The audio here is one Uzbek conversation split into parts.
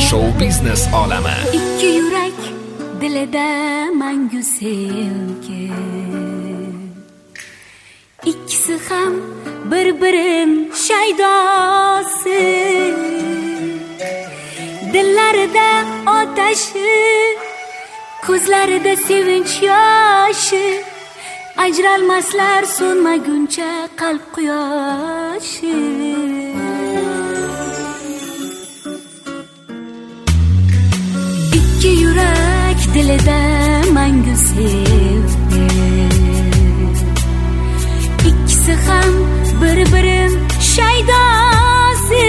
Show biznes olami. Ikki yurak dilida mangu sevgi. İkisi ham bir-birin shaydosi. Dillarida otashi, ko'zlarida sevinch yoshi. Ajralmaslar so'nmaguncha qalb quyoshi. İkki yurak dilida mangu sevgi. İkisi ham bir-birin shaydosi.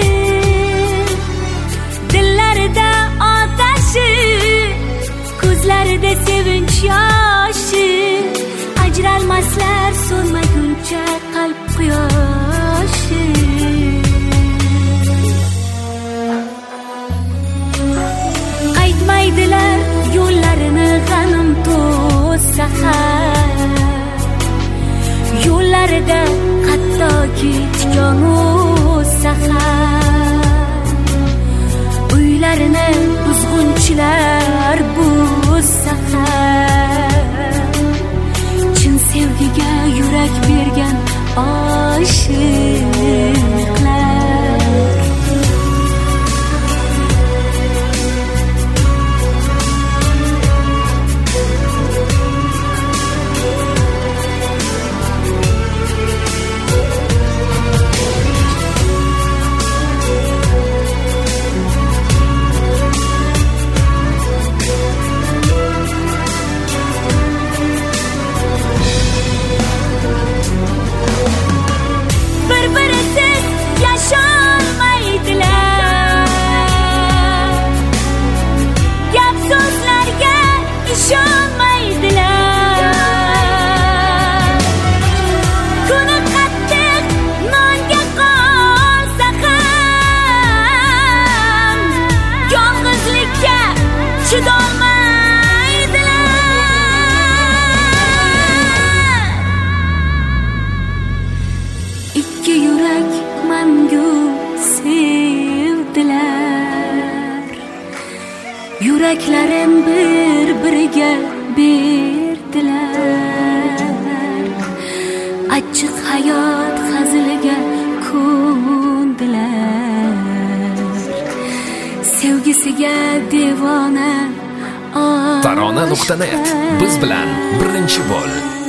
Dillarida otashi, ko'zlarida sevinch yoshi. Ajralmaslar so'nmaguncha qalb quyoshi. Qaytmaydilar yo'llarini g'anim to'ssa ham. Yo'llarida hattoki tikon o'ssa ham. Uylarini buzg'unchilar buzsa ham. Chin sevgiga yurak bergan oshiqlar. İkki yurak mangu sevdilar. Yuraklarin bir-biriga berdilar. Achchiq hayot haziliga ko'ndilar. Sevgisiga devona Tarona.net biz bilan birinchi bo'l.